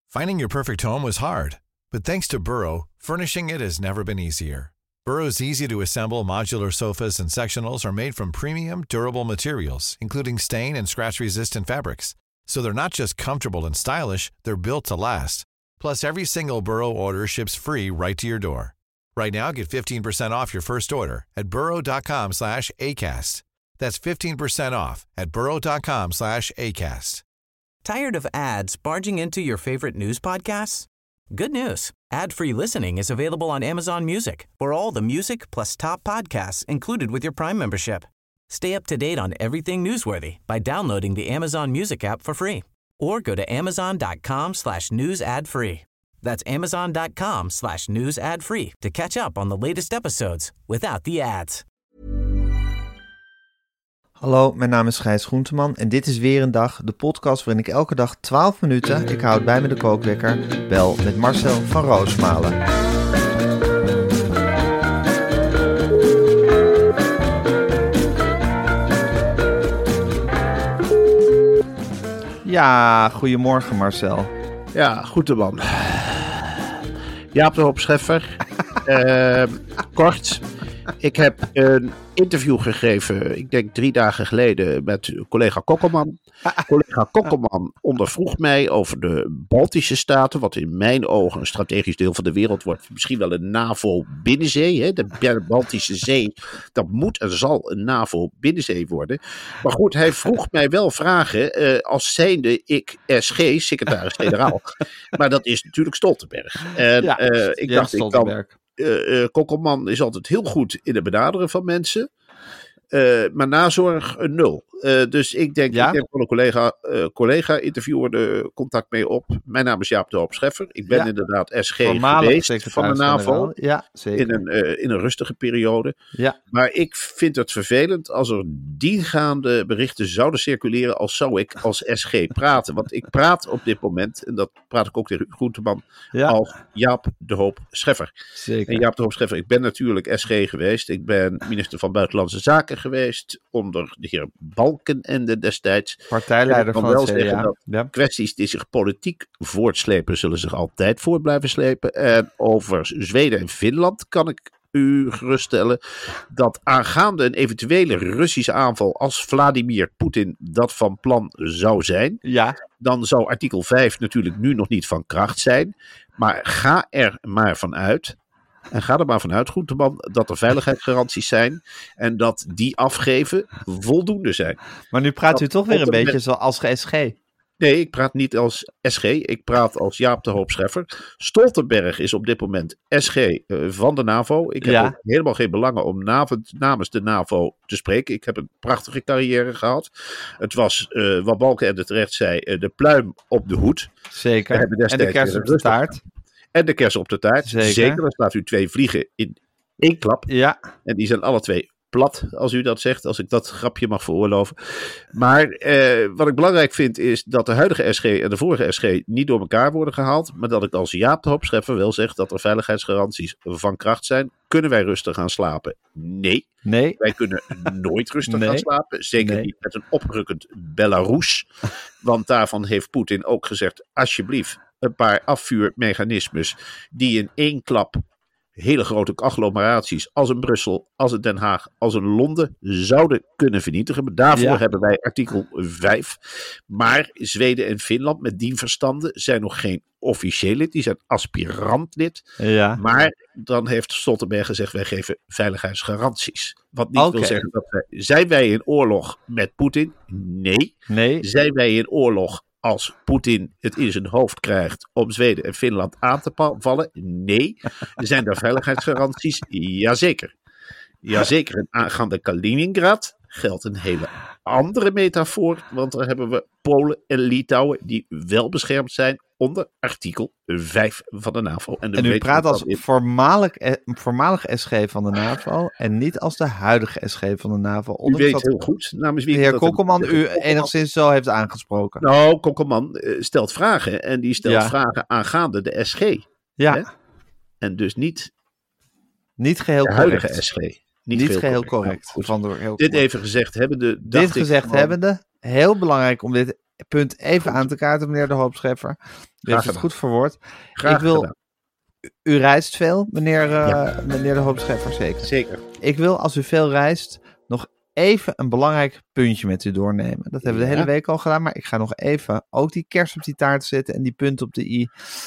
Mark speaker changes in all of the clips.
Speaker 1: Finding your perfect home was hard, but thanks to Burrow, furnishing it has never been easier. Burrow's easy-to-assemble modular sofas and sectionals are made from premium, durable materials, including stain and scratch-resistant fabrics. So they're not just comfortable and stylish, they're built to last. Plus, every single Burrow order ships free right to your door. Right now, get 15% off your first order at burrow.com/ACAST. That's 15% off at burrow.com/ACAST.
Speaker 2: Tired of ads barging into your favorite news podcasts? Good news. Ad-free listening is available on Amazon Music for all the music plus top podcasts included with your Prime membership. Stay up to date on everything newsworthy by downloading the Amazon Music app for free or go to amazon.com/news ad free. That's amazon.com/news ad free to catch up on the latest episodes without the ads.
Speaker 3: Hallo, mijn naam is Gijs Groenteman en dit is weer een dag, de podcast waarin ik elke dag 12 minuten, ik houd bij me de kookwekker, bel met Marcel van Roosmalen. Ja, goedemorgen Marcel.
Speaker 4: Ja, goed man. Jaap de Hoop Scheffer. Kort. Ik heb een interview gegeven, ik denk 3 dagen geleden, met collega Kokkelman. Collega Kokkelman ondervroeg mij over de Baltische Staten, wat in mijn ogen een strategisch deel van de wereld wordt. Misschien wel een NAVO-binnenzee. Hè? De Baltische Zee, dat moet en zal een NAVO-binnenzee worden. Maar goed, hij vroeg mij wel vragen als zijnde ik SG, secretaris-generaal. Maar dat is natuurlijk Stoltenberg. En ik dacht, Stoltenberg. Kokkelman is altijd heel goed in het benaderen van mensen. Maar nazorg 0. Dus ik denk, ik heb van een collega-interviewer de contact mee op. Mijn naam is Jaap de Hoop Scheffer. Ik ben inderdaad SG geweest van de NAVO. Ja, zeker. In een rustige periode. Ja. Maar ik vind het vervelend als er diengaande berichten zouden circuleren als zou ik als SG praten. Want ik praat op dit moment, en dat praat ik ook tegen Groenteman, als Jaap de Hoop Scheffer. Zeker. En Jaap de Hoop Scheffer, ik ben natuurlijk SG geweest. Ik ben minister van Buitenlandse Zaken geweest onder de heer Balkenende destijds.
Speaker 3: Partijleider van het CDA.
Speaker 4: Kwesties die zich politiek voortslepen zullen zich altijd voort blijven slepen. En over Zweden en Finland kan ik u geruststellen dat aangaande een eventuele Russische aanval als Vladimir Poetin dat van plan zou zijn, dan zou artikel 5 natuurlijk nu nog niet van kracht zijn. Maar ga er maar vanuit. En ga er maar vanuit, Groenteman, dat er veiligheidsgaranties zijn en dat die afgeven voldoende zijn.
Speaker 3: Maar nu praat u toch weer een beetje zoals SG.
Speaker 4: Nee, ik praat niet als SG, ik praat als Jaap de Hoop Scheffer. Stoltenberg is op dit moment SG van de NAVO. Ik heb ook helemaal geen belangen om namens de NAVO te spreken. Ik heb een prachtige carrière gehad. Het was, wat Balkenende terecht zei, de pluim op de hoed.
Speaker 3: Zeker, en de kers op de taart.
Speaker 4: En de kers op de taart. Zeker. Dan slaat u 2 vliegen in 1 klap. Ja. En die zijn alle 2 plat, als u dat zegt. Als ik dat grapje mag veroorloven. Maar wat ik belangrijk vind is dat de huidige SG en de vorige SG niet door elkaar worden gehaald. Maar dat ik als Jaap de Hoop Scheffer wel zeg dat er veiligheidsgaranties van kracht zijn. Kunnen wij rustig gaan slapen? Nee. Wij kunnen nooit rustig gaan slapen. Zeker niet met een oprukkend Belarus. Want daarvan heeft Poetin ook gezegd, alsjeblieft, een paar afvuurmechanismes die in 1 klap hele grote agglomeraties als in Brussel, als in Den Haag, als in Londen zouden kunnen vernietigen. Daarvoor hebben wij artikel 5. Maar Zweden en Finland met dien verstande zijn nog geen officieel lid. Die zijn aspirant lid. Ja. Maar dan heeft Stoltenberg gezegd, wij geven veiligheidsgaranties. Wat niet wil zeggen dat zijn wij in oorlog met Poetin? Nee. Zijn wij in oorlog als Poetin het in zijn hoofd krijgt om Zweden en Finland aan te vallen? Nee. Zijn er veiligheidsgaranties? Jazeker. Jazeker. En aangaande Kaliningrad geldt een hele andere metafoor, want daar hebben we Polen en Litouwen die wel beschermd zijn onder artikel 5 van de NAVO.
Speaker 3: En u praat als voormalig SG van de NAVO en niet als de huidige SG van de NAVO.
Speaker 4: U weet heel goed namens wie
Speaker 3: de heer Kokkelman u enigszins zo heeft aangesproken.
Speaker 4: Nou, Kokkelman stelt vragen en die stelt vragen aangaande de SG. Ja. Hè? En dus niet
Speaker 3: geheel
Speaker 4: de huidige SG.
Speaker 3: Niet geheel correct.
Speaker 4: Dit even gezegd hebbende.
Speaker 3: Heel belangrijk om dit punt even aan te kaarten, meneer de Hoopscheffer. U heeft het goed verwoord. U reist veel, meneer de Hoopscheffer, zeker?
Speaker 4: Zeker.
Speaker 3: Ik wil, als u veel reist, nog even een belangrijk puntje met u doornemen. Dat hebben we de hele week al gedaan, maar ik ga nog even ook die kers op die taart zetten en die punt op de i.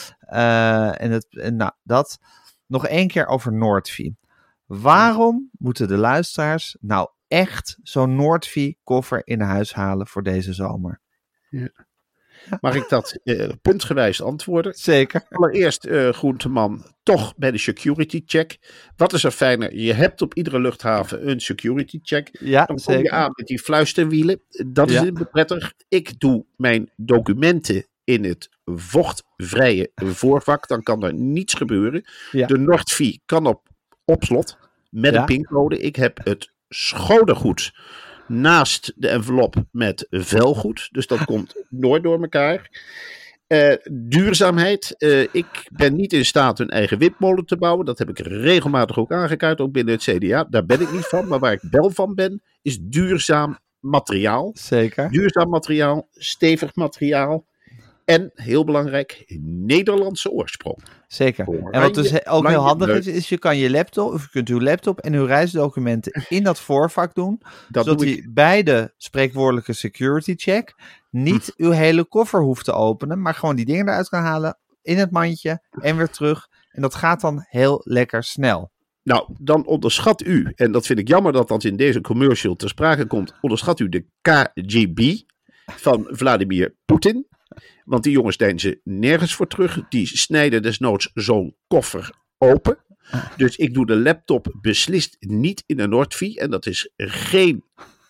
Speaker 3: Dat nog 1 keer over Nordvie. Waarom moeten de luisteraars nou echt zo'n Nordvie-koffer in huis halen voor deze zomer?
Speaker 4: Ja. Mag ik dat puntgewijs antwoorden?
Speaker 3: Zeker.
Speaker 4: Allereerst, Groenteman, toch bij de security check. Wat is er fijner? Je hebt op iedere luchthaven een security check.
Speaker 3: Ja,
Speaker 4: dan kom je aan met die fluisterwielen. Dat is prettig. Ik doe mijn documenten in het vochtvrije voorvak. Dan kan er niets gebeuren. Ja. De Nordvie kan op slot met een pincode. Ik heb het schodegoed naast de envelop met velgoed. Dus dat komt nooit door elkaar. Duurzaamheid. Ik ben niet in staat een eigen wipmolen te bouwen. Dat heb ik regelmatig ook aangekaart, ook binnen het CDA. Daar ben ik niet van. Maar waar ik wel van ben, is duurzaam materiaal.
Speaker 3: Zeker.
Speaker 4: Duurzaam materiaal, stevig materiaal. En, heel belangrijk, Nederlandse oorsprong.
Speaker 3: Zeker. En wat dus ook heel handig is je kan je laptop, of je kunt uw laptop en uw reisdocumenten in dat voorvak doen. Zodat u bij de spreekwoordelijke security check niet uw hele koffer hoeft te openen, maar gewoon die dingen eruit kan halen in het mandje en weer terug. En dat gaat dan heel lekker snel.
Speaker 4: Nou, dan onderschat u, en dat vind ik jammer dat dat in deze commercial ter sprake komt, onderschat u de KGB van Vladimir Poetin. Want die jongens deinzen nergens voor terug. Die snijden desnoods zo'n koffer open. Dus ik doe de laptop beslist niet in een Nordvie. En dat is geen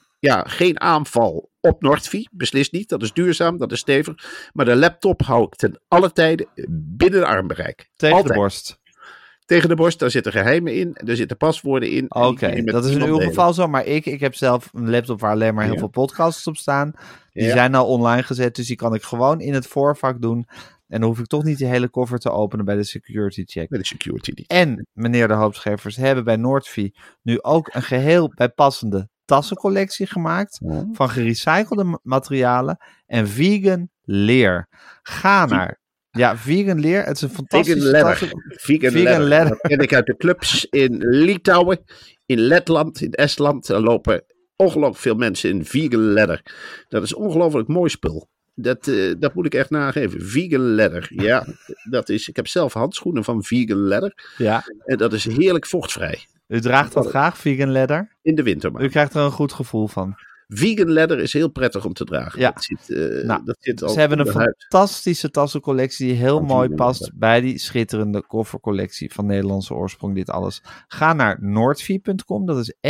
Speaker 4: aanval op Nordvie. Beslist niet. Dat is duurzaam, dat is stevig. Maar de laptop hou ik ten alle tijde binnen armbereik.
Speaker 3: Tegen de borst.
Speaker 4: Tegen de borst, daar zitten geheimen in. Er zitten paswoorden in.
Speaker 3: Oké, dat is in uw geval zo. Maar ik heb zelf een laptop waar alleen maar heel veel podcasts op staan. Die zijn al online gezet, dus die kan ik gewoon in het voorvak doen. En dan hoef ik toch niet die hele koffer te openen bij de security check.
Speaker 4: Bij de security niet.
Speaker 3: En, meneer de Hoopscheffers, hebben bij Nordvie nu ook een geheel bijpassende tassencollectie gemaakt. Van gerecyclede materialen en vegan leer. Ga naar... Ja, vegan leer. Het is een fantastische
Speaker 4: Vegan leather. Dat ken ik uit de clubs in Litouwen, in Letland, in Estland. Daar lopen ongelooflijk veel mensen in vegan leather. Dat is ongelooflijk mooi spul. Dat moet ik echt nageven. Vegan leather. Ja, dat is. Ik heb zelf handschoenen van vegan leather. Ja. En dat is heerlijk vochtvrij.
Speaker 3: U draagt dat graag, vegan leather?
Speaker 4: In de winter maar.
Speaker 3: U krijgt er een goed gevoel van.
Speaker 4: Vegan leather is heel prettig om te dragen.
Speaker 3: Ja.
Speaker 4: Dat zit al
Speaker 3: ze hebben een fantastische tassencollectie die heel mooi past bij die schitterende koffercollectie van Nederlandse oorsprong. Dit alles. Ga naar Nordvie.com, dat is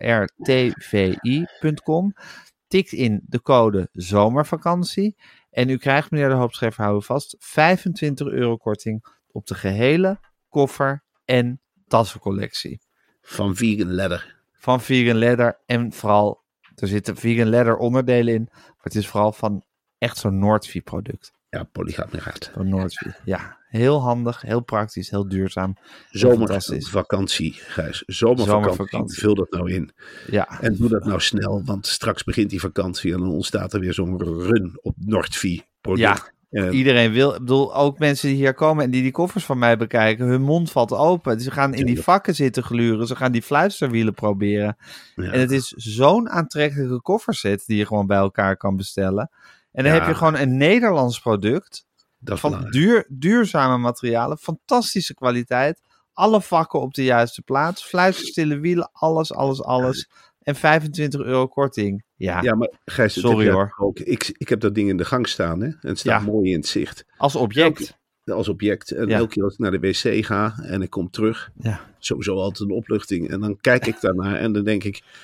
Speaker 3: Nortvi.com. Tikt in de code zomervakantie en u krijgt, meneer de Hoopscheffer, hou vast, €25 korting op de gehele koffer- en tassencollectie.
Speaker 4: Van vegan leather.
Speaker 3: Van vegan leather en vooral... Er zitten vegan leather onderdelen in. Maar het is vooral van echt zo'n Nordvie product.
Speaker 4: Ja, polygameraat.
Speaker 3: Van Nordvie. Ja, heel handig, heel praktisch, heel duurzaam.
Speaker 4: Zomervakantie, Gijs. Zomervakantie. Vul dat nou in.
Speaker 3: Ja.
Speaker 4: En doe dat nou snel, want straks begint die vakantie en dan ontstaat er weer zo'n run op Nordvie product.
Speaker 3: Ja. Iedereen wil, ik bedoel, ook mensen die hier komen en die koffers van mij bekijken, hun mond valt open. Ze gaan in die vakken zitten gluren, ze gaan die fluisterwielen proberen. Ja. En het is zo'n aantrekkelijke kofferset die je gewoon bij elkaar kan bestellen. En dan heb je gewoon een Nederlands product van duurzame materialen, fantastische kwaliteit, alle vakken op de juiste plaats, fluisterstille wielen, alles. En €25 korting. Ja,
Speaker 4: maar Gijs,
Speaker 3: sorry hoor.
Speaker 4: Ook. Ik heb dat ding in de gang staan, hè? En het staat mooi in het zicht.
Speaker 3: Als object.
Speaker 4: Als object. En elke keer als ik naar de wc ga en ik kom terug, sowieso altijd een opluchting. En dan kijk ik daarnaar en dan denk ik,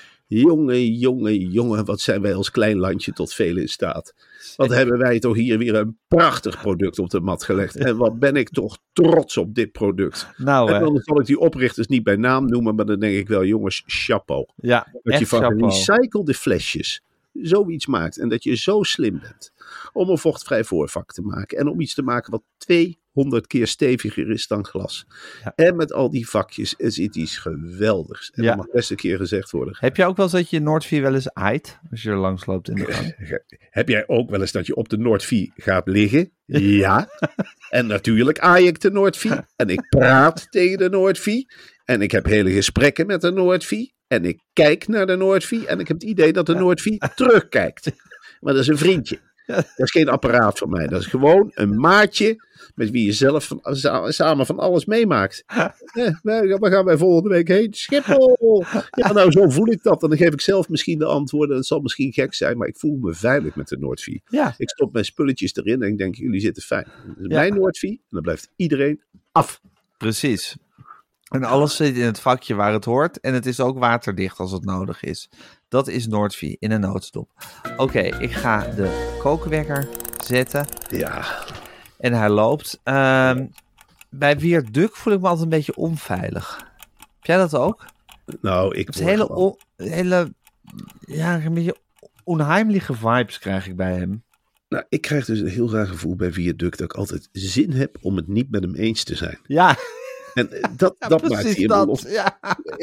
Speaker 4: jongen, wat zijn wij als klein landje tot veel in staat. Wat hebben wij toch hier weer een prachtig product op de mat gelegd. En wat ben ik toch trots op dit product.
Speaker 3: Nou,
Speaker 4: en dan zal ik die oprichters niet bij naam noemen, maar dan denk ik wel, jongens, chapeau.
Speaker 3: Ja,
Speaker 4: dat je van gerecyclede flesjes zoiets maakt. En dat je zo slim bent om een vochtvrij voorvak te maken. En om iets te maken wat 100 keer steviger is dan glas. Ja. En met al die vakjes is iets geweldigs. En dat mag best een keer gezegd worden.
Speaker 3: Heb je ook wel eens dat je Noordvie wel eens aait? Als je er langs loopt in de gang?
Speaker 4: Heb jij ook wel eens dat je op de Noordvie gaat liggen? Ja. En natuurlijk aai ik de Noordvie. En ik praat tegen de Noordvie. En ik heb hele gesprekken met de Noordvie. En ik kijk naar de Noordvie. En ik heb het idee dat de Noordvie terugkijkt. Maar dat is een vriendje. Dat is geen apparaat van mij. Dat is gewoon een maatje met wie je zelf samen van alles meemaakt. Waar gaan wij volgende week heen? Schiphol! Ja, nou zo voel ik dat. En dan geef ik zelf misschien de antwoorden. Het zal misschien gek zijn, maar ik voel me veilig met de Noordvie. Ja. Ik stop mijn spulletjes erin en ik denk, jullie zitten fijn. Dat is mijn Noordvie en dan blijft iedereen af.
Speaker 3: Precies. En alles zit in het vakje waar het hoort. En het is ook waterdicht als het nodig is. Dat is Noordvie in een noodstop. Oké, ik ga de kookwekker zetten.
Speaker 4: Ja.
Speaker 3: En hij loopt. Bij Wierduk voel ik me altijd een beetje onveilig. Heb jij dat ook?
Speaker 4: Nou, ik
Speaker 3: word hele een beetje onheimliche vibes krijg ik bij hem.
Speaker 4: Nou, ik krijg dus een heel raar gevoel bij Wierduk dat ik altijd zin heb om het niet met hem eens te zijn.
Speaker 3: Ja.
Speaker 4: En dat maakt hij hem op. Ja.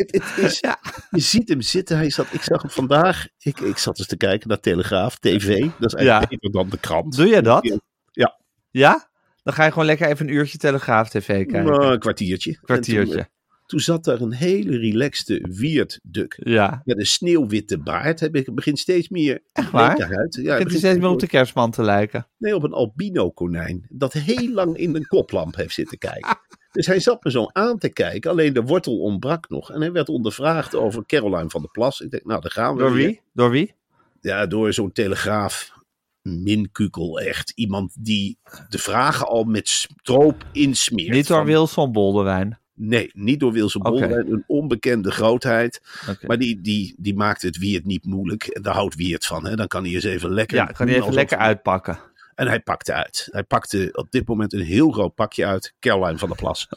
Speaker 4: Je ziet hem zitten. Ik zag hem vandaag. Ik zat eens te kijken naar Telegraaf, TV. Dat is eigenlijk beter dan de krant.
Speaker 3: Doe je dat?
Speaker 4: Ja.
Speaker 3: Ja? Dan ga je gewoon lekker even een uurtje Telegraaf TV kijken.
Speaker 4: Nou, een kwartiertje. Toen zat daar een hele relaxte Wierduk. Ja. Met een sneeuwwitte baard. Hij begint steeds meer...
Speaker 3: Echt waar? Ja, begint steeds meer op de Kerstman te lijken.
Speaker 4: Nee, op een albino konijn. Dat heel lang in een koplamp heeft zitten kijken. Dus hij zat me zo aan te kijken. Alleen de wortel ontbrak nog. En hij werd ondervraagd over Caroline van der Plas. Ik denk, nou, daar gaan we.
Speaker 3: Door wie?
Speaker 4: Ja, door zo'n Telegraaf. Minkukel, echt. Iemand die de vragen al met stroop insmeert.
Speaker 3: Niet door Wilson Boldewijn.
Speaker 4: Nee, niet door Wilson Boldewijn. Een onbekende grootheid. Okay. Maar die maakt het Wierd niet moeilijk. En daar houdt Wierd van. Hè? Dan kan hij eens even lekker...
Speaker 3: Ja, kan hij even lekker uitpakken.
Speaker 4: En hij pakte uit. Hij pakte op dit moment een heel groot pakje uit. Caroline van der Plas.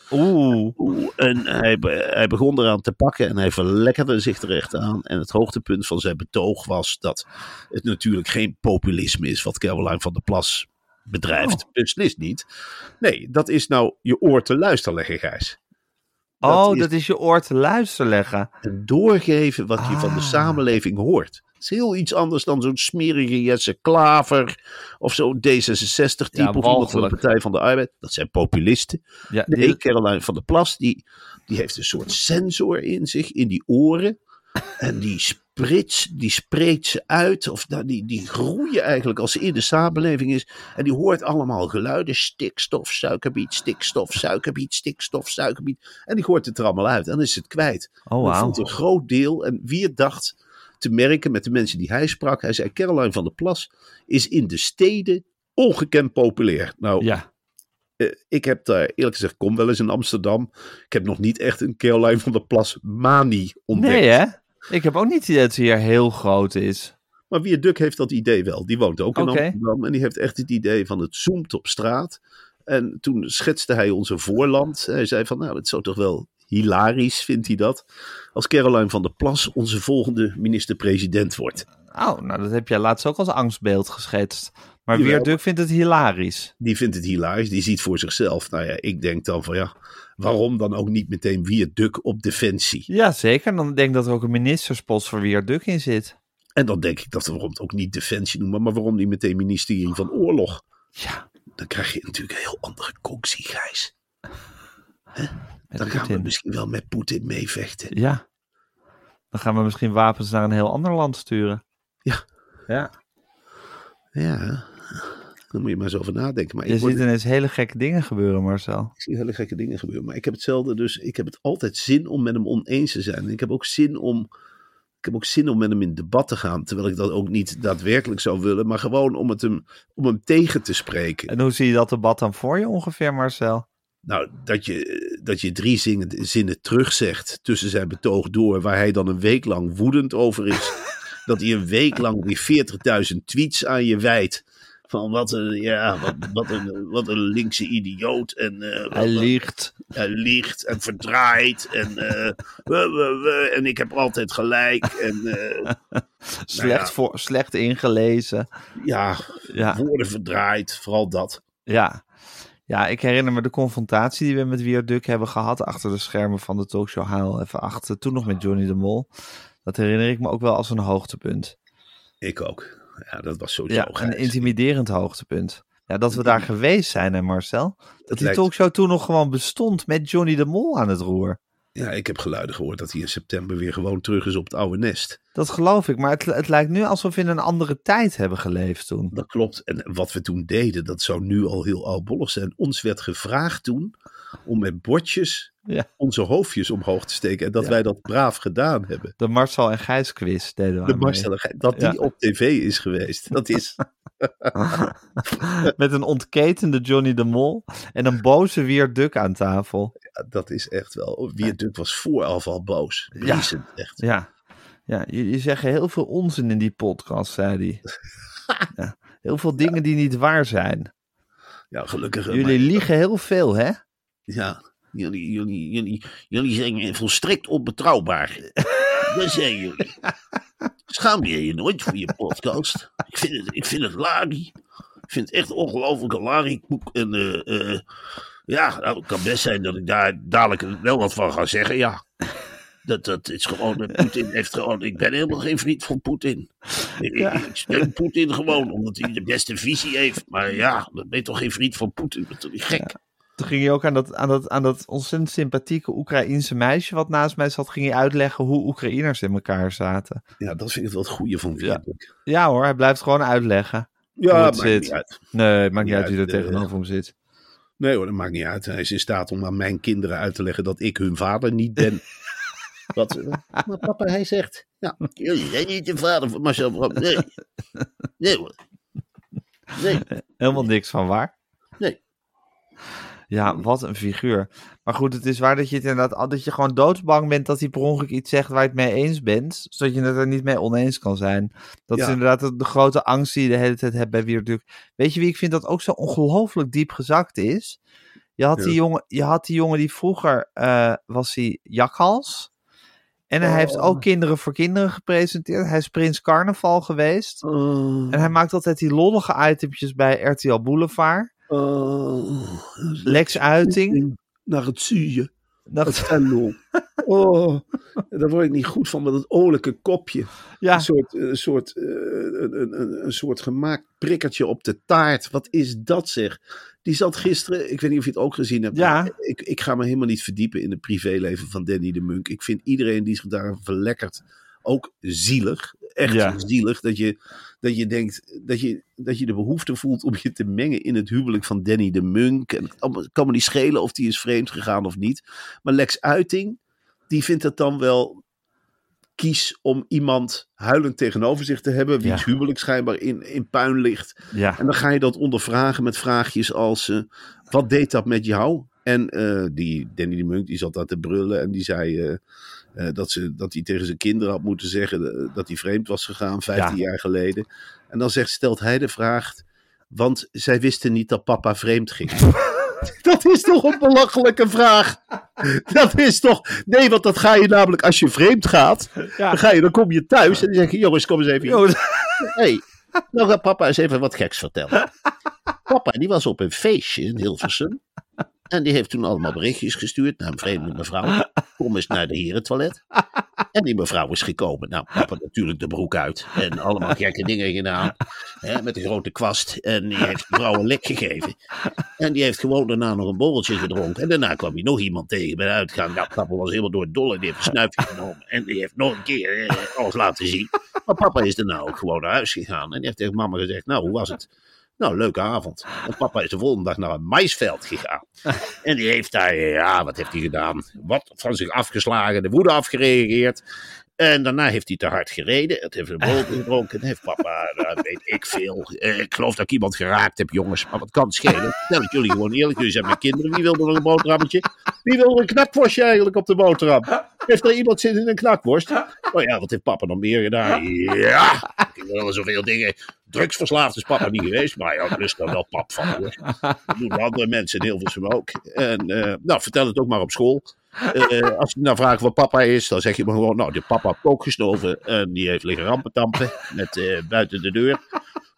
Speaker 4: En hij begon eraan te pakken. En hij verlekkerde zich er echt aan. En het hoogtepunt van zijn betoog was dat het natuurlijk geen populisme is wat Caroline van der Plas bedrijft. Beslist niet. Nee, dat is nou je oor te luisteren leggen, Gijs.
Speaker 3: Dat is je oor te luisteren leggen.
Speaker 4: En doorgeven wat je van de samenleving hoort. Het is heel iets anders dan zo'n smerige Jesse Klaver of zo'n D66-type of van de Partij van de Arbeid. Dat zijn populisten. Ja, Caroline van der Plas, die heeft een soort sensor in zich, in die oren. En die spreekt ze uit, of die groeien eigenlijk als ze in de samenleving is. En die hoort allemaal geluiden, stikstof, suikerbiet, stikstof, suikerbiet, stikstof, suikerbiet. En die hoort het er allemaal uit en dan is het kwijt. Dat vond een groot deel. En wie dacht te merken met de mensen die hij sprak. Hij zei, Caroline van der Plas is in de steden ongekend populair. Nou, ik heb daar eerlijk gezegd, kom wel eens in Amsterdam. Ik heb nog niet echt een Caroline van der Plas manie ontdekt.
Speaker 3: Nee hè? Ik heb ook niet het idee dat ze hier heel groot is.
Speaker 4: Maar Wierduk heeft dat idee wel. Die woont ook in Amsterdam. En die heeft echt het idee van het zoomt op straat. En toen schetste hij onze voorland. Hij zei van, nou, dat zou toch wel hilarisch, vindt hij dat. Als Caroline van der Plas onze volgende minister-president wordt.
Speaker 3: Oh, nou dat heb jij laatst ook als angstbeeld geschetst. Maar Wierduk vindt het hilarisch.
Speaker 4: Die vindt het hilarisch. Die ziet voor zichzelf. Nou ja, ik denk dan van waarom dan ook niet meteen Wierduk op Defensie?
Speaker 3: Ja, zeker. Dan denk ik dat er ook een ministerspost voor Wierduk in zit.
Speaker 4: En dan denk ik dat we waarom het ook niet Defensie noemen, maar waarom niet meteen ministerie van Oorlog?
Speaker 3: Ja.
Speaker 4: Dan krijg je natuurlijk een heel andere conctie, Gijs. Dan gaan we misschien wel met Poetin meevechten.
Speaker 3: Ja. Dan gaan we misschien wapens naar een heel ander land sturen.
Speaker 4: Ja. Dan moet je maar eens over nadenken. Maar
Speaker 3: ziet ineens hele gekke dingen gebeuren, Marcel.
Speaker 4: Ik zie hele gekke dingen gebeuren. Maar ik heb hetzelfde, dus ik heb het altijd zin om met hem oneens te zijn. En ik heb ook zin om met hem in debat te gaan. Terwijl ik dat ook niet daadwerkelijk zou willen. Maar gewoon om hem tegen te spreken.
Speaker 3: En hoe zie je dat debat dan voor je ongeveer, Marcel?
Speaker 4: Nou, dat je 3 zinnen terugzegt tussen zijn betoog door, waar hij dan een week lang woedend over is. Dat hij een week lang weer 40.000 tweets aan je wijdt. Van wat een linkse idioot. En,
Speaker 3: hij liegt.
Speaker 4: Hij liegt en verdraait. En ik heb altijd gelijk. En,
Speaker 3: slecht ingelezen.
Speaker 4: Ja, woorden verdraait. Vooral dat.
Speaker 3: Ja, Ja, ik herinner me de confrontatie die we met Wierduk hebben gehad achter de schermen van de talkshow Huil even achter. Toen nog met Johnny de Mol. Dat herinner ik me ook wel als een hoogtepunt.
Speaker 4: Ik ook. Ja, dat was sowieso
Speaker 3: een intimiderend hoogtepunt. Ja, dat we daar geweest zijn, hè Marcel? Dat die talkshow toen nog gewoon bestond met Johnny de Mol aan het roer.
Speaker 4: Ja, ik heb geluiden gehoord dat hij in september weer gewoon terug is op het oude nest.
Speaker 3: Dat geloof ik, maar het lijkt nu alsof we in een andere tijd hebben geleefd toen.
Speaker 4: Dat klopt. En wat we toen deden, dat zou nu al heel oudbollig zijn. Ons werd gevraagd toen om met bordjes onze hoofdjes omhoog te steken. En dat wij dat braaf gedaan hebben.
Speaker 3: De Marcel en Gijs quiz deden we.
Speaker 4: De Marcel en Gijs, dat die op tv is geweest. Dat is...
Speaker 3: Met een ontketende Johnny de Mol en een boze Wierduk aan tafel.
Speaker 4: Ja, dat is echt wel... Wierduk was vooraf al boos. Briesend, echt.
Speaker 3: Ja, jullie zeggen heel veel onzin in die podcast, zei hij. Ja, heel veel dingen die niet waar zijn.
Speaker 4: Ja, gelukkig.
Speaker 3: Jullie liegen heel veel, hè?
Speaker 4: Ja, jullie zijn volstrekt onbetrouwbaar. Dat zijn jullie. Schaam je nooit voor je podcast? Ik vind het lari. Ik vind het echt ongelooflijk larikoek. En nou, het kan best zijn dat ik daar dadelijk wel wat van ga zeggen, ja. Dat is gewoon, Poetin heeft gewoon, ik ben helemaal geen vriend van Poetin. Ik steun Poetin gewoon, omdat hij de beste visie heeft. Maar ja, dat ben je toch geen vriend van Poetin, dat is toch niet gek? Ja.
Speaker 3: Toen ging je ook aan dat ontzettend sympathieke Oekraïense meisje wat naast mij zat, ging je uitleggen hoe Oekraïners in elkaar zaten.
Speaker 4: Ja, dat vind ik wel het goede van Wierduk.
Speaker 3: Ja hoor, hij blijft gewoon uitleggen.
Speaker 4: Ja, maakt niet uit.
Speaker 3: Nee, het maakt niet uit wie er tegenover hem zit.
Speaker 4: Nee hoor, dat maakt niet uit. Hij is in staat om aan mijn kinderen uit te leggen dat ik hun vader niet ben. Maar papa, hij zegt, ja, jullie zijn niet de vader van Marcel. Nee hoor. Nee.
Speaker 3: Helemaal niks van waar.
Speaker 4: Nee.
Speaker 3: Ja, wat een figuur. Maar goed, het is waar dat je het inderdaad, dat je gewoon doodsbang bent dat hij per ongeluk iets zegt waar je het mee eens bent, zodat je het er niet mee oneens kan zijn. Dat is inderdaad de grote angst die je de hele tijd hebt bij Wierduk. Weet je wie ik vind dat ook zo ongelooflijk diep gezakt is? Je had die jongen die vroeger was hij Jakhals. En hij heeft ook Kinderen voor Kinderen gepresenteerd. Hij is Prins Carnaval geweest. En hij maakt altijd die lollige itempjes bij RTL Boulevard. Lex Uiting.
Speaker 4: Naar het zuurje. Het Venlo. Daar word ik niet goed van met dat olijke kopje.
Speaker 3: Ja.
Speaker 4: Een soort gemaakt prikkertje op de taart. Wat is dat zeg? Die zat gisteren, ik weet niet of je het ook gezien hebt.
Speaker 3: Ja.
Speaker 4: Ik ga me helemaal niet verdiepen in het privéleven van Danny de Munk. Ik vind iedereen die zich daar verlekkert ook zielig. Echt zielig. Dat je denkt, dat je de behoefte voelt om je te mengen in het huwelijk van Danny de Munk. En het kan me niet schelen of die is vreemd gegaan of niet. Maar Lex Uiting, die vindt het dan wel kies om iemand huilend tegenover zich te hebben, wiens huwelijk schijnbaar in puin ligt. Ja. En dan ga je dat ondervragen met vraagjes als, wat deed dat met jou? En die Danny de Munk, die zat daar te brullen en die zei dat hij tegen zijn kinderen had moeten zeggen dat hij vreemd was gegaan 15 jaar geleden. En dan stelt hij de vraag, want zij wisten niet dat papa vreemd ging. Dat is toch een belachelijke vraag. Dat is toch... Nee, want dat ga je namelijk als je vreemd gaat. Ja. Dan kom je thuis en dan zeg je, jongens, kom eens even hier. Hey, nou gaat papa eens even wat geks vertellen. Papa, die was op een feestje in Hilversum. En die heeft toen allemaal berichtjes gestuurd naar een vreemde mevrouw. Kom eens naar de herentoilet. En die mevrouw is gekomen. Nou, papa natuurlijk de broek uit. En allemaal gekke dingen gedaan. Hè, met een grote kwast. En die heeft de vrouw een lek gegeven. En die heeft gewoon daarna nog een borreltje gedronken. En daarna kwam hij nog iemand tegen bij de uitgang. Nou, papa was helemaal door het dolle. Die heeft een snuifje genomen. En die heeft nog een keer alles laten zien. Maar papa is daarna ook gewoon naar huis gegaan. En die heeft tegen mama gezegd, nou, hoe was het? Nou, leuke avond. En papa is de volgende dag naar een maisveld gegaan. En die heeft daar, wat heeft hij gedaan? Wat van zich afgeslagen, de woede afgereageerd. En daarna heeft hij te hard gereden. Het heeft een brood gedronken. En heeft papa, weet ik veel. Ik geloof dat ik iemand geraakt heb, jongens. Maar wat kan het schelen? Stel het jullie gewoon eerlijk. Jullie zijn mijn kinderen. Wie wil er nog een boterhammetje? Wie wil er een knakworstje eigenlijk op de boterham? Heeft er iemand zin in een knakworst? Oh ja, wat heeft papa dan meer gedaan? Ja, ik wil wel zoveel dingen. Drugsverslaafd is papa niet geweest. Maar ja, daar is er wel pap van, hoor. Dat doen andere mensen in Hilversum ook. En nou, vertel het ook maar op school. Als je nou vraagt wat papa is, dan zeg je maar gewoon, nou, die papa heeft ook gestoven en die heeft liggen rampentampen met buiten de deur.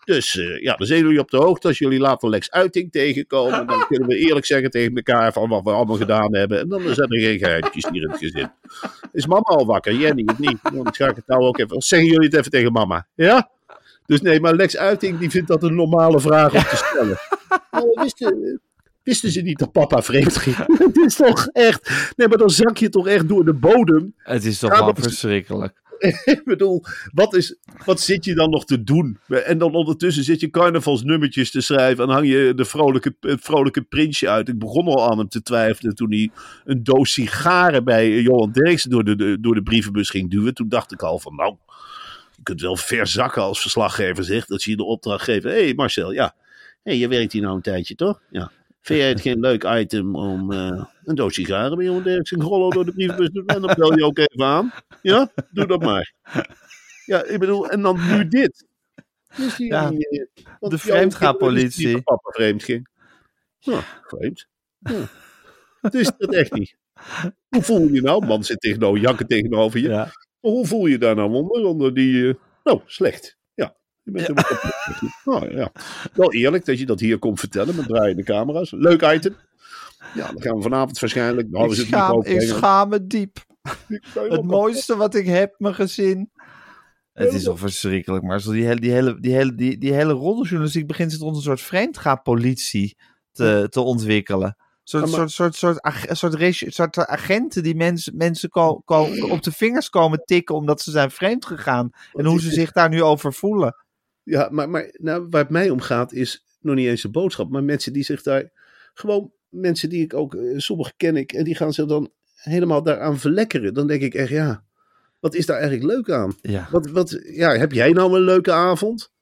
Speaker 4: Dus dan zijn jullie op de hoogte. Als jullie later Lex Uiting tegenkomen, dan kunnen we eerlijk zeggen tegen elkaar van wat we allemaal gedaan hebben. En dan zijn er geen geheimtjes hier in het gezin. Is mama al wakker? Jenny of niet? Dan ga ik het nou ook even. Zeggen jullie het even tegen mama? Ja? Dus nee, maar Lex Uiting die vindt dat een normale vraag om te stellen. Wisten ze niet dat papa vreemd ging? Het is toch echt... Nee, maar dan zak je toch echt door de bodem.
Speaker 3: Het is toch wel verschrikkelijk.
Speaker 4: Ik bedoel, wat zit je dan nog te doen? En dan ondertussen zit je carnavalsnummertjes te schrijven en hang je het vrolijke prinsje uit. Ik begon al aan hem te twijfelen toen hij een doos sigaren bij Johan Derksen door de brievenbus ging duwen. Toen dacht ik al van, nou, je kunt wel verzakken als verslaggever zegt, dat je de opdracht geeft. Hé Marcel, ja, je werkt hier nou een tijdje toch? Ja. Vind jij het geen leuk item om een doos sigaren bij Johan Derksen Grollo door de brievenbus te doen? En dan bel je ook even aan. Ja, doe dat maar. Ja, ik bedoel, en dan nu dit. Dus
Speaker 3: de vreemdgaanpolitie.
Speaker 4: Die papa vreemd ging. Ja, vreemd. Ja. Dus dat echt niet. Hoe voel je je nou? Man zit jakken tegenover je. Ja. Maar hoe voel je daar nou onder die... slecht. Je bent ja. Wel eerlijk dat je dat hier komt vertellen met draaiende camera's. Leuk item. Ja, dan gaan we vanavond waarschijnlijk...
Speaker 3: Ik schaam me diep. Het mooiste wat ik heb, mijn gezin. Het is al verschrikkelijk, maar zo die hele roddeljournalistiek begint zich rond een soort vreemdgaanpolitie te ontwikkelen. Een soort agenten die mensen op de vingers komen tikken omdat ze zijn vreemd gegaan. En hoe ze zich daar nu over voelen.
Speaker 4: Ja, maar nou, waar het mij om gaat is nog niet eens de boodschap. Maar mensen die zich daar... Gewoon mensen die ik ook... Sommigen ken ik. En die gaan zich dan helemaal daaraan verlekkeren. Dan denk ik echt, ja... Wat is daar eigenlijk leuk aan?
Speaker 3: Ja.
Speaker 4: Heb jij nou een leuke avond?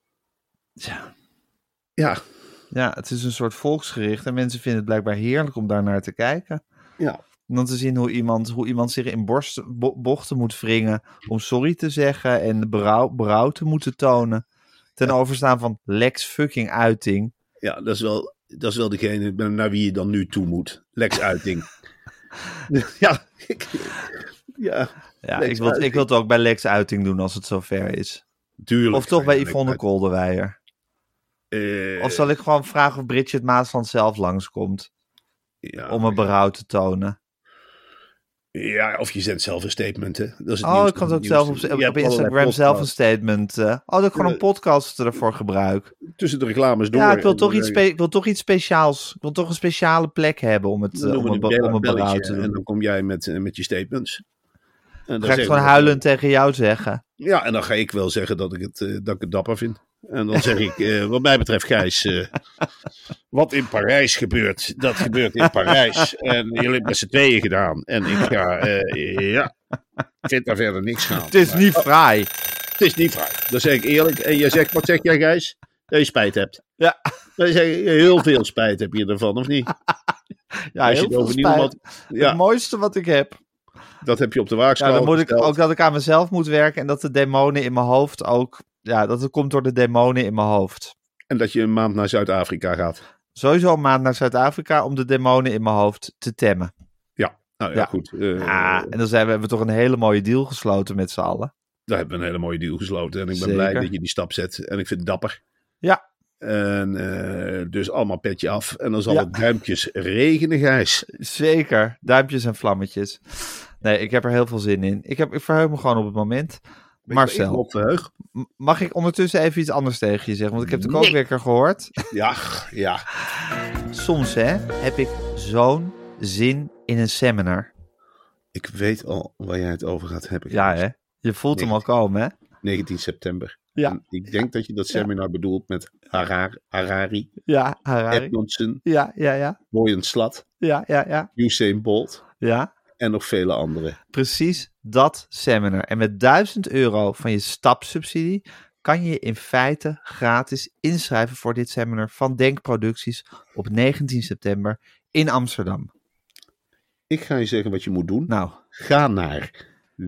Speaker 4: Ja.
Speaker 3: Ja, het is een soort volksgericht. En mensen vinden het blijkbaar heerlijk om daar naar te kijken.
Speaker 4: Ja.
Speaker 3: En dan te zien hoe iemand zich in bochten moet wringen om sorry te zeggen en berouw te moeten tonen. Ten overstaan van Lex fucking Uiting.
Speaker 4: Ja, dat is wel degene naar wie je dan nu toe moet. Lex Uiting.
Speaker 3: Ik wil het ook bij Lex Uiting doen als het zover is.
Speaker 4: Tuurlijk.
Speaker 3: Of toch bij Yvonne Kolderweijer. Of zal ik gewoon vragen of Bridget Maasland zelf langskomt? Om een berouw te tonen.
Speaker 4: Ja, of je zet zelf een statement, hè. Dat is
Speaker 3: ik kan het ook zelf op Instagram zelf een statement. Dat ik gewoon een podcast ervoor gebruik.
Speaker 4: Tussen de reclames door.
Speaker 3: Ja, ik wil toch iets speciaals. Ik wil toch een speciale plek hebben om een berouw te doen.
Speaker 4: En dan kom jij met je statements.
Speaker 3: Dan ga ik gewoon huilend tegen jou zeggen.
Speaker 4: Ja, en dan ga ik wel zeggen dat ik het dapper vind. En dan zeg ik, wat mij betreft Gijs, wat in Parijs gebeurt, dat gebeurt in Parijs. En jullie hebben met z'n tweeën gedaan. En ik ga, ik vind daar verder niks van.
Speaker 3: Het is niet fraai.
Speaker 4: Het is niet fraai, dat zeg ik eerlijk. En je zegt, wat zeg jij Gijs? Dat je spijt hebt.
Speaker 3: Ja.
Speaker 4: Dan zeg je, heel veel spijt heb je ervan, of niet?
Speaker 3: Ja, heel veel spijt. Het mooiste wat ik heb.
Speaker 4: Dat heb je op de waagschaal.
Speaker 3: Ja, dan moet ik ook dat ik aan mezelf moet werken en dat de demonen in mijn hoofd ook... Ja, dat het komt door de demonen in mijn hoofd.
Speaker 4: En dat je een maand naar Zuid-Afrika gaat.
Speaker 3: Sowieso een maand naar Zuid-Afrika om de demonen in mijn hoofd te temmen.
Speaker 4: Ja, nou ja, goed.
Speaker 3: En dan hebben we toch een hele mooie deal gesloten met z'n allen.
Speaker 4: Daar hebben we een hele mooie deal gesloten. En ik ben blij dat je die stap zet. En ik vind het dapper.
Speaker 3: Ja.
Speaker 4: En dus allemaal petje af. En dan zal het duimpjes regenen, Gijs.
Speaker 3: Zeker. Duimpjes en vlammetjes. Nee, ik heb er heel veel zin in. Ik verheug me gewoon op het moment. Marcel, mag ik ondertussen even iets anders tegen je zeggen? Want ik heb de kookwekker gehoord.
Speaker 4: Ja.
Speaker 3: Soms heb ik zo'n zin in een seminar.
Speaker 4: Ik weet al waar jij het over gaat hebben.
Speaker 3: Ja, hè? Je voelt hem al komen, hè?
Speaker 4: 19 september.
Speaker 3: Ja.
Speaker 4: En ik denk dat je dat seminar bedoelt met Harari.
Speaker 3: Ja, Harari.
Speaker 4: Edmondson.
Speaker 3: Ja.
Speaker 4: Boyan Slat.
Speaker 3: Ja.
Speaker 4: Usain Bolt.
Speaker 3: Ja.
Speaker 4: En nog vele anderen.
Speaker 3: Precies dat seminar. En met €1000 van je stapsubsidie kan je in feite gratis inschrijven voor dit seminar van Denk Producties op 19 september in Amsterdam.
Speaker 4: Ik ga je zeggen wat je moet doen.
Speaker 3: Nou.
Speaker 4: Ga naar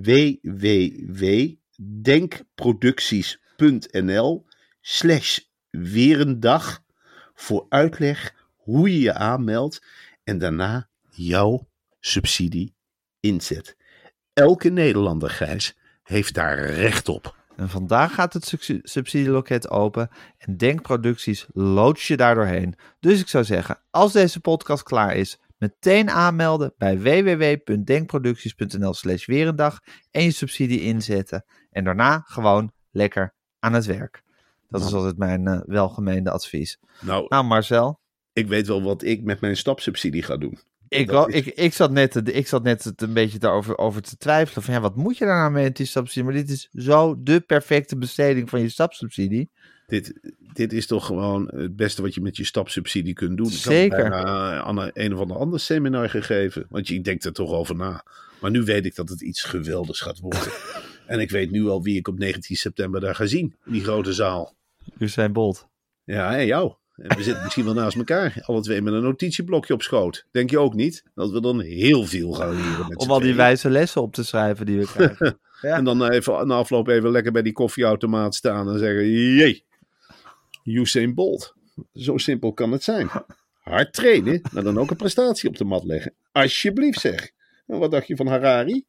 Speaker 4: www.denkproducties.nl/weerendag voor uitleg hoe je je aanmeldt en daarna jouw subsidie inzet. Elke Nederlander, Gijs, heeft daar recht op.
Speaker 3: En vandaag gaat het subsidieloket open en Denkproducties loods je daar doorheen. Dus ik zou zeggen, als deze podcast klaar is, meteen aanmelden bij www.denkproducties.nl/weerendag en je subsidie inzetten. En daarna gewoon lekker aan het werk. Dat is altijd mijn welgemeende advies. Nou, Marcel.
Speaker 4: Ik weet wel wat ik met mijn stapsubsidie ga doen.
Speaker 3: Ik zat net een beetje daarover te twijfelen. Van wat moet je daar nou mee met die stapsubsidie? Maar dit is zo de perfecte besteding van je stapsubsidie.
Speaker 4: Dit is toch gewoon het beste wat je met je stapsubsidie kunt doen.
Speaker 3: Zeker.
Speaker 4: Ik heb aan een of ander seminar gegeven. Want je denkt er toch over na. Maar nu weet ik dat het iets geweldigs gaat worden. En ik weet nu al wie ik op 19 september daar ga zien. In die grote zaal.
Speaker 3: Usain Bolt.
Speaker 4: Ja, en jou. En we zitten misschien wel naast elkaar. Alle twee met een notitieblokje op schoot. Denk je ook niet? Dat we dan heel veel gaan leren.
Speaker 3: Om al die wijze lessen op te schrijven die we krijgen.
Speaker 4: Ja. En dan even na afloop even lekker bij die koffieautomaat staan en zeggen... Jee, Usain Bolt. Zo simpel kan het zijn. Hard trainen, maar dan ook een prestatie op de mat leggen. Alsjeblieft zeg. En wat dacht je van Harari?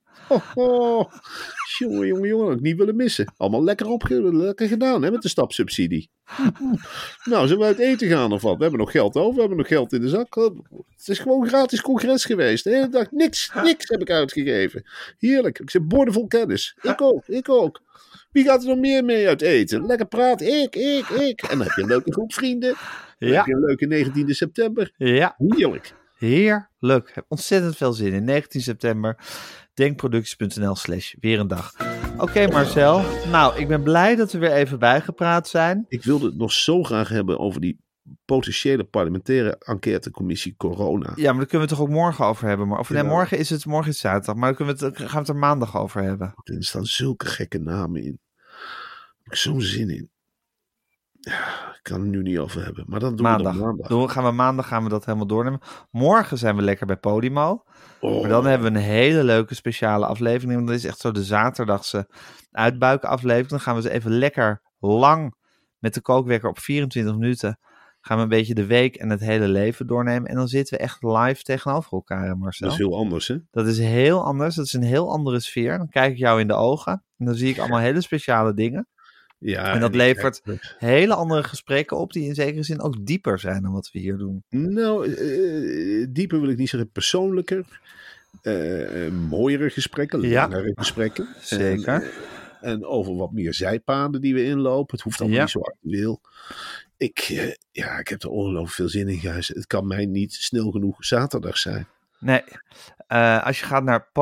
Speaker 4: Jongen, had ik niet willen missen. Allemaal lekker gedaan hè, met de stapsubsidie. Nou, zullen we uit eten gaan of wat? We hebben nog geld over, we hebben nog geld in de zak. Het is gewoon een gratis congres geweest. De hele dag niks heb ik uitgegeven. Heerlijk, ik zit boordevol kennis. Ik ook. Wie gaat er nog meer mee uit eten? Lekker praten, ik. En dan heb je een leuke groep vrienden. Dan heb je een leuke 19e september.
Speaker 3: Ja.
Speaker 4: Heerlijk.
Speaker 3: Heerlijk. Ik heb ontzettend veel zin in. 19 september. Denkproducties.nl/weerendag. Oké, Marcel. Nou, ik ben blij dat we weer even bijgepraat zijn.
Speaker 4: Ik wilde het nog zo graag hebben over die potentiële parlementaire enquêtecommissie corona.
Speaker 3: Ja, maar daar kunnen we het toch ook morgen over hebben. Morgen is het zaterdag, maar dan gaan we het er maandag over hebben.
Speaker 4: Er staan zulke gekke namen in. Ik heb zo'n zin in. Ja, ik kan het nu niet over hebben. Maar dan doen we dan maandag.
Speaker 3: Maandag gaan we dat helemaal doornemen. Morgen zijn we lekker bij Podimo. Maar dan hebben we een hele leuke speciale aflevering. Want dat is echt zo de zaterdagse uitbuikenaflevering. Dan gaan we ze even lekker lang met de kookwekker op 24 minuten. Gaan we een beetje de week en het hele leven doornemen. En dan zitten we echt live tegenover elkaar, Marcel.
Speaker 4: Dat is heel anders, hè?
Speaker 3: Dat is heel anders. Dat is een heel andere sfeer. Dan kijk ik jou in de ogen. En dan zie ik allemaal hele speciale dingen.
Speaker 4: Ja,
Speaker 3: en dat levert hele andere gesprekken op die in zekere zin ook dieper zijn dan wat we hier doen.
Speaker 4: Nou, dieper wil ik niet zeggen, persoonlijker. Mooiere gesprekken, langere gesprekken.
Speaker 3: Zeker.
Speaker 4: En over wat meer zijpaden die we inlopen. Het hoeft allemaal niet zo actueel. Ik heb er ongelooflijk veel zin in, Gijs. Het kan mij niet snel genoeg zaterdag zijn.
Speaker 3: Nee, als je gaat naar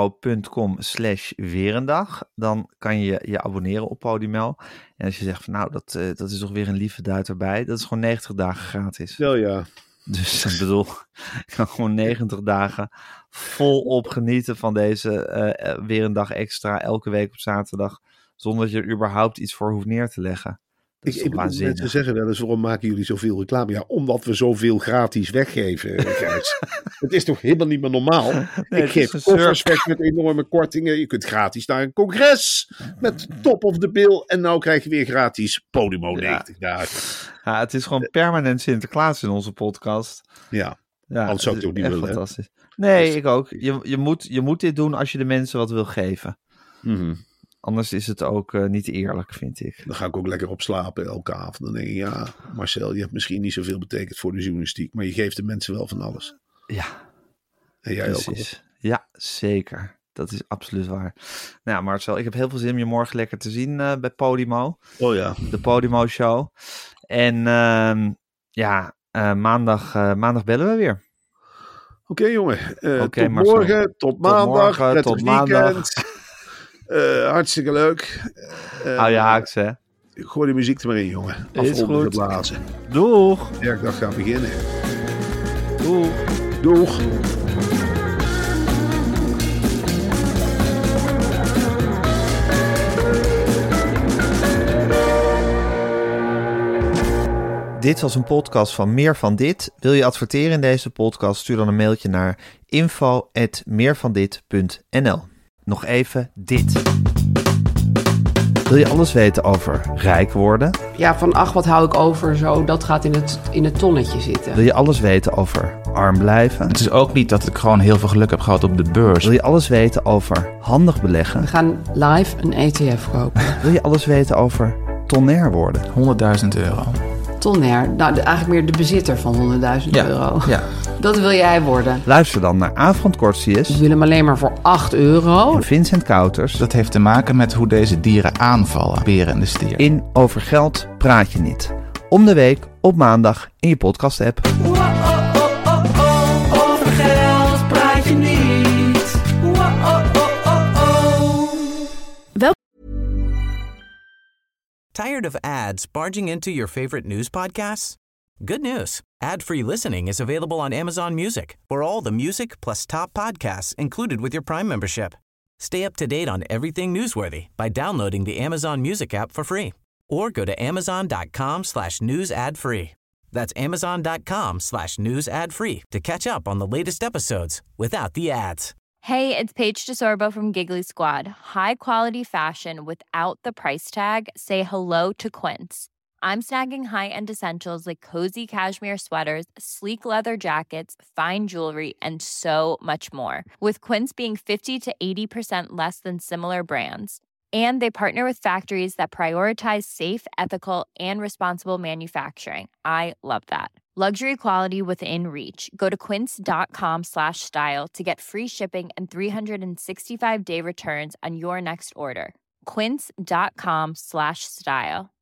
Speaker 3: podimo.com/weerendag, dan kan je je abonneren op Podimo. En als je zegt van nou, dat is toch weer een lieve duit erbij. Dat is gewoon 90 dagen gratis.
Speaker 4: Wel ja.
Speaker 3: Dus ik bedoel, ik kan gewoon 90 dagen volop genieten van deze weer een dag extra, elke week op zaterdag, zonder dat je er überhaupt iets voor hoeft neer te leggen.
Speaker 4: Mensen zeggen wel eens, waarom maken jullie zoveel reclame? Ja, omdat we zoveel gratis weggeven, Gijs. Het is toch helemaal niet meer normaal? Nee, ik geef koffers weg met enorme kortingen. Je kunt gratis naar een congres met top of the bill. En nou krijg je weer gratis Podimo 90 dagen.
Speaker 3: Ja, het is gewoon permanent Sinterklaas in onze podcast.
Speaker 4: Ja, anders zou ik het ook niet willen.
Speaker 3: Fantastisch. Nee, ik ook. Je moet dit doen als je de mensen wat wil geven.
Speaker 4: Mm-hmm.
Speaker 3: Anders is het ook niet eerlijk, vind ik.
Speaker 4: Dan ga ik ook lekker op slapen elke avond. Dan denk ik, ja, Marcel, je hebt misschien niet zoveel betekend voor de journalistiek. Maar je geeft de mensen wel van alles.
Speaker 3: Ja,
Speaker 4: en jij
Speaker 3: precies.
Speaker 4: Ook.
Speaker 3: Ja, zeker. Dat is absoluut waar. Nou, Marcel, ik heb heel veel zin om je morgen lekker te zien bij Podimo.
Speaker 4: Oh ja.
Speaker 3: De Podimo Show. En maandag bellen we weer.
Speaker 4: Oké, jongen. Tot
Speaker 3: Marcel.
Speaker 4: Morgen, tot maandag.
Speaker 3: Tot maandag.
Speaker 4: Hartstikke leuk.
Speaker 3: Hou je haaks, hè?
Speaker 4: Gooi de muziek er maar in, jongen.
Speaker 3: Is goed.
Speaker 4: Geblazen.
Speaker 3: Doeg.
Speaker 4: De werkdag gaat beginnen.
Speaker 3: Doeg. Dit was een podcast van Meer van Dit. Wil je adverteren in deze podcast? Stuur dan een mailtje naar info@meervandit.nl. Nog even dit. Wil je alles weten over rijk worden?
Speaker 5: Ja, van wat hou ik over zo, dat gaat in het tonnetje zitten.
Speaker 3: Wil je alles weten over arm blijven?
Speaker 6: Het is ook niet dat ik gewoon heel veel geluk heb gehad op de beurs.
Speaker 3: Wil je alles weten over handig beleggen?
Speaker 5: We gaan live een ETF kopen.
Speaker 3: Wil je alles weten over tonair worden?
Speaker 6: €100.000.
Speaker 5: Tonair, nou eigenlijk meer de bezitter van €100.000.
Speaker 6: Ja.
Speaker 5: Dat wil jij worden.
Speaker 3: Luister dan naar Aafland Kortsius.
Speaker 5: We willen hem alleen maar voor €8.
Speaker 3: En Vincent Kouters.
Speaker 6: Dat heeft te maken met hoe deze dieren aanvallen, beren en de stier.
Speaker 3: In Over Geld praat je niet. Om de week op maandag in je podcast-app.
Speaker 7: Over geld praat je niet.
Speaker 2: Tired of ads barging into your favorite news podcasts? Good news. Ad-free listening is available on Amazon Music for all the music plus top podcasts included with your Prime membership. Stay up to date on everything newsworthy by downloading the Amazon Music app for free or go to amazon.com/news ad free. That's amazon.com/news ad free to catch up on the latest episodes without the ads.
Speaker 8: Hey, it's Paige DeSorbo from Giggly Squad. High quality fashion without the price tag. Say hello to Quince. I'm snagging high-end essentials like cozy cashmere sweaters, sleek leather jackets, fine jewelry, and so much more. With Quince being 50 to 80% less than similar brands. And they partner with factories that prioritize safe, ethical, and responsible manufacturing. I love that. Luxury quality within reach. Go to quince.com/style to get free shipping and 365-day returns on your next order. Quince.com/style.